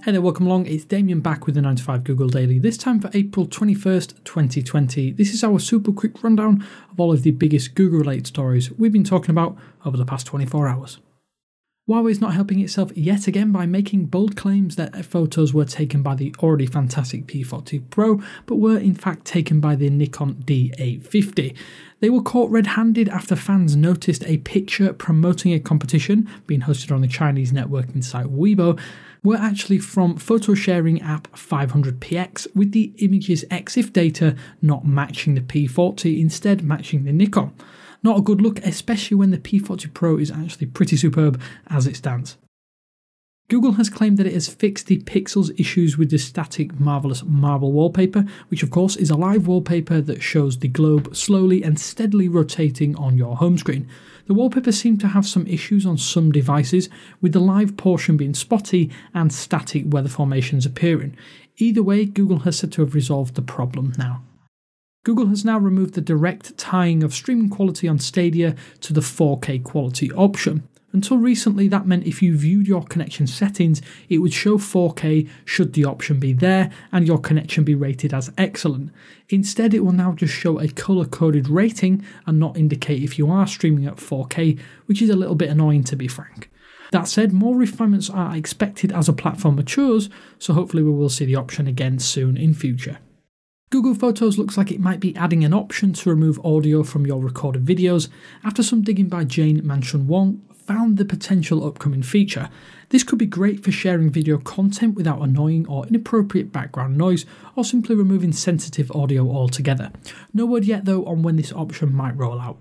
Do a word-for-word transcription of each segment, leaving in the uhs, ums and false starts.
Hey there, welcome along. It's Damien back with the nine to five Google Daily, this time for April twenty-first, twenty twenty. This is our super quick rundown of all of the biggest Google-related stories we've been talking about over the past twenty-four hours. Huawei is not helping itself yet again by making bold claims that photos were taken by the already fantastic P forty Pro, but were in fact taken by the Nikon D eight fifty. They were caught red-handed after fans noticed a picture promoting a competition being hosted on the Chinese networking site Weibo were actually from photo sharing app five hundred P X, with the image's EXIF data not matching the P forty, instead matching the Nikon. Not a good look, especially when the P forty Pro is actually pretty superb as it stands. Google has claimed that it has fixed the Pixels issues with the static Marvelous Marble wallpaper, which of course is a live wallpaper that shows the globe slowly and steadily rotating on your home screen. The wallpaper seemed to have some issues on some devices, with the live portion being spotty and static weather formations appearing. Either way, Google has said to have resolved the problem now. Google has now removed the direct tying of streaming quality on Stadia to the four K quality option. Until recently, that meant if you viewed your connection settings, it would show four K should the option be there and your connection be rated as excellent. Instead, it will now just show a colour-coded rating and not indicate if you are streaming at four K, which is a little bit annoying to be frank. That said, more refinements are expected as a platform matures, so hopefully we will see the option again soon in future. Google Photos looks like it might be adding an option to remove audio from your recorded videos after some digging by Jane Manchun Wong found the potential upcoming feature. This could be great for sharing video content without annoying or inappropriate background noise, or simply removing sensitive audio altogether. No word yet though on when this option might roll out.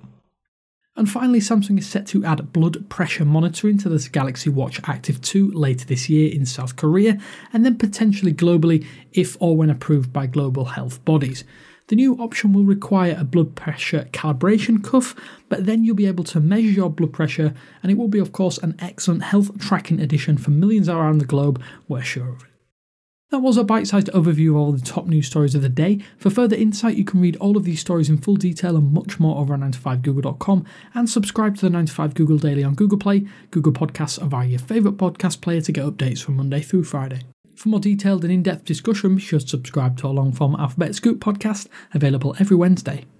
And finally, Samsung is set to add blood pressure monitoring to the Galaxy Watch Active two later this year in South Korea, and then potentially globally if or when approved by global health bodies. The new option will require a blood pressure calibration cuff, but then you'll be able to measure your blood pressure, and it will be of course an excellent health tracking addition for millions around the globe, we're sure of it. That was a bite-sized overview of all the top news stories of the day. For further insight, you can read all of these stories in full detail and much more over at nine to five google dot com, and subscribe to the nine to five Google Daily on Google Play, Google Podcasts, or via your favourite podcast player to get updates from Monday through Friday. For more detailed and in-depth discussion, be sure to subscribe to our long-form Alphabet Scoop podcast, available every Wednesday.